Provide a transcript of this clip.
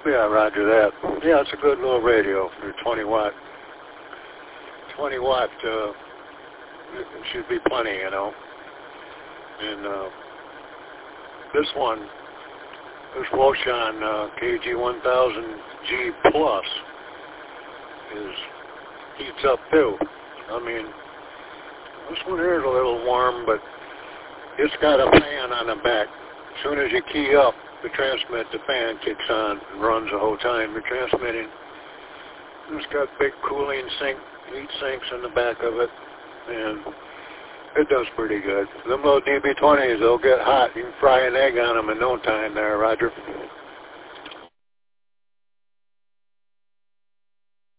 Yeah, roger that. Yeah, it's a good little radio for 20 watt. 20 watt it should be plenty, you know. And this one, this Wouxun KG1000G Plus heats up too. I mean, this one here is a little warm, but it's got a fan on the back. As soon as you key up the fan kicks on and runs the whole time you're transmitting. It's got big cooling heat sinks in the back of it, and it does pretty good. Them little DB20s, they'll get hot. You can fry an egg on them in no time there, Roger.